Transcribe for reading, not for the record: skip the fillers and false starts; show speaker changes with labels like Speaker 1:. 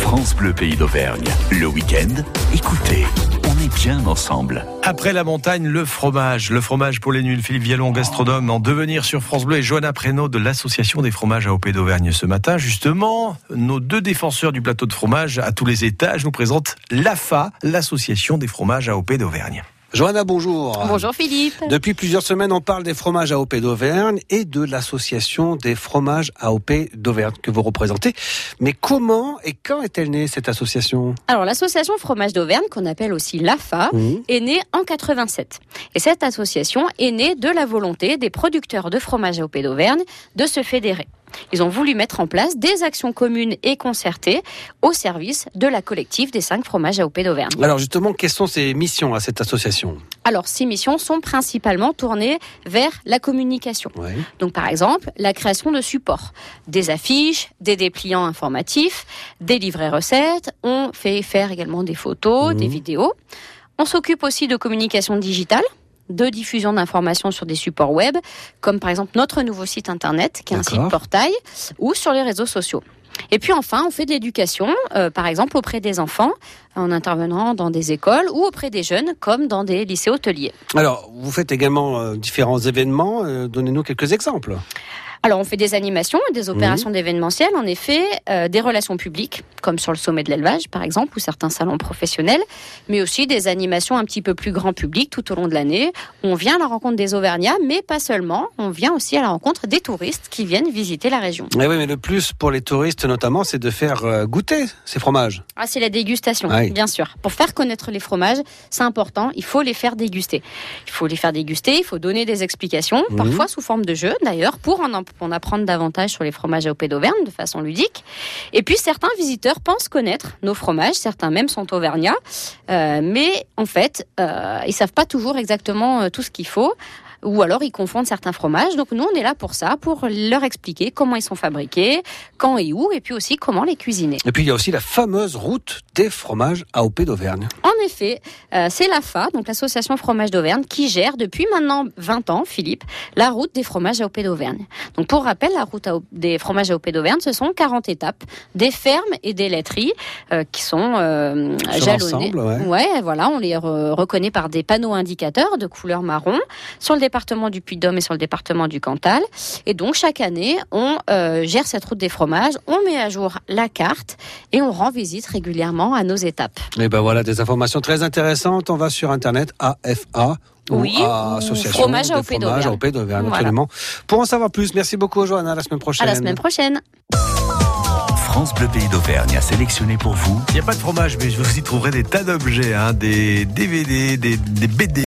Speaker 1: France Bleu Pays d'Auvergne. Le week-end, écoutez, on est bien ensemble.
Speaker 2: Après la montagne, le fromage. Le fromage pour les nuls. Philippe Vialon, gastronome en devenir sur France Bleu, et Johanna Prénaud de l'association des fromages AOP d'Auvergne. Ce matin, justement, nos deux défenseurs du plateau de fromage à tous les étages nous présentent l'AFA, l'association des fromages AOP d'Auvergne.
Speaker 3: Johanna, bonjour.
Speaker 4: Bonjour Philippe.
Speaker 3: Depuis plusieurs semaines, on parle des fromages AOP d'Auvergne et de l'association des fromages AOP d'Auvergne que vous représentez. Mais comment et quand est-elle née cette association ?
Speaker 4: Alors l'association Fromage d'Auvergne, qu'on appelle aussi l'AFA, est née en 87. Et cette association est née de la volonté des producteurs de fromage AOP d'Auvergne de se fédérer. Ils ont voulu mettre en place des actions communes et concertées au service de la collective des 5 fromages AOP d'Auvergne.
Speaker 3: Alors justement, quelles sont ces missions à cette association ?
Speaker 4: Alors, ces missions sont principalement tournées vers la communication.
Speaker 3: Ouais.
Speaker 4: Donc, par exemple, la création de supports, des affiches, des dépliants informatifs, des livrets recettes. On fait faire également des photos, des vidéos. On s'occupe aussi de communication digitale, de diffusion d'informations sur des supports web, comme par exemple notre nouveau site internet, qui est un site portail, ou sur les réseaux sociaux. Et puis enfin, on fait de l'éducation, par exemple auprès des enfants, en intervenant dans des écoles, ou auprès des jeunes, comme dans des lycées hôteliers.
Speaker 3: Alors, vous faites également différents événements. Donnez-nous quelques exemples.
Speaker 4: Alors, on fait des animations, des opérations d'événementiel, en effet, des relations publiques, comme sur le sommet de l'élevage, par exemple, ou certains salons professionnels, mais aussi des animations un petit peu plus grand public tout au long de l'année. On vient à la rencontre des Auvergnats, mais pas seulement, on vient aussi à la rencontre des touristes qui viennent visiter la région.
Speaker 3: Eh oui, mais le plus pour les touristes notamment, c'est de faire goûter ces fromages.
Speaker 4: Ah, c'est la dégustation, bien sûr. Pour faire connaître les fromages, c'est important, il faut les faire déguster. Il faut donner des explications, parfois sous forme de jeu d'ailleurs, pour en apprendre davantage sur les fromages AOP d'Auvergne de façon ludique. Et puis certains visiteurs pensent connaître nos fromages, certains même sont auvergnats, mais en fait, ils savent pas toujours exactement tout ce qu'il faut. Ou alors ils confondent certains fromages. Donc nous, on est là pour ça, pour leur expliquer comment ils sont fabriqués, quand et où, et puis aussi comment les cuisiner.
Speaker 3: Et puis il y a aussi la fameuse route des fromages AOP d'Auvergne.
Speaker 4: En effet, c'est l'AFA, donc l'association Fromage d'Auvergne, qui gère depuis maintenant 20 ans, Philippe, la route des fromages AOP d'Auvergne. Donc pour rappel, la route des fromages AOP d'Auvergne, ce sont 40 étapes, des fermes et des laiteries qui sont jalonnées. Ouais, voilà, on les reconnaît par des panneaux indicateurs de couleur marron sur le département du Puy-de-Dôme et sur le département du Cantal. Et donc, chaque année, on gère cette route des fromages, on met à jour la carte et on rend visite régulièrement à nos étapes.
Speaker 3: Et ben voilà, des informations très intéressantes. On va sur Internet, AFA. Association
Speaker 4: Fromage AOP
Speaker 3: d'Auvergne, absolument. Pour en savoir plus, merci beaucoup, Johanna. À la semaime prochaine.
Speaker 4: À la semaine prochaine.
Speaker 1: France Bleu Pays d'Auvergne a sélectionné pour vous.
Speaker 2: Il n'y a pas de fromage, mais vous y trouverez des tas d'objets, des DVD, des BD.